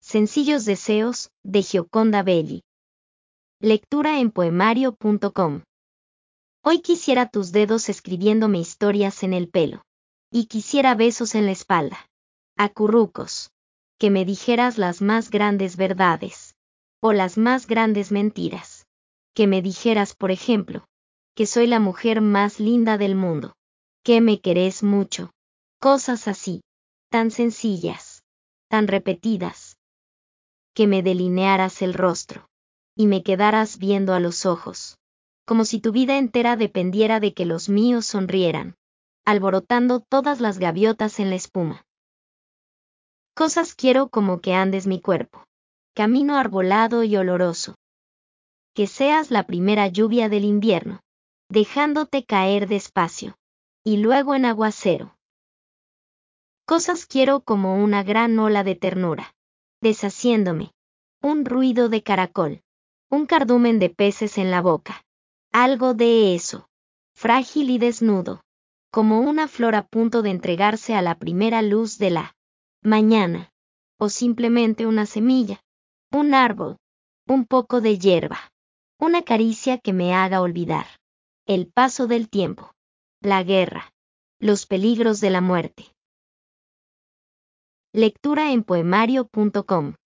Sencillos deseos, de Gioconda Belli. Lectura en poemario.com. Hoy quisiera tus dedos escribiéndome historias en el pelo. Y quisiera besos en la espalda. Acurrucos. Que me dijeras las más grandes verdades. O las más grandes mentiras. Que me dijeras, por ejemplo, que soy la mujer más linda del mundo. Que me querés mucho. Cosas así. Tan sencillas. Tan repetidas. Que me delinearas el rostro. Y me quedaras viendo a los ojos. Como si tu vida entera dependiera de que los míos sonrieran. Alborotando todas las gaviotas en la espuma. Cosas quiero como que andes mi cuerpo. Camino arbolado y oloroso. Que seas la primera lluvia del invierno. Dejándote caer despacio. Y luego en aguacero. Cosas quiero como una gran ola de ternura. Deshaciéndome. Un ruido de caracol. Un cardumen de peces en la boca. Algo de eso. Frágil y desnudo. Como una flor a punto de entregarse a la primera luz de la mañana. O simplemente una semilla. Un árbol. Un poco de hierba. Una caricia que me haga olvidar. El paso del tiempo. La guerra. Los peligros de la muerte. Lectura en poemario.com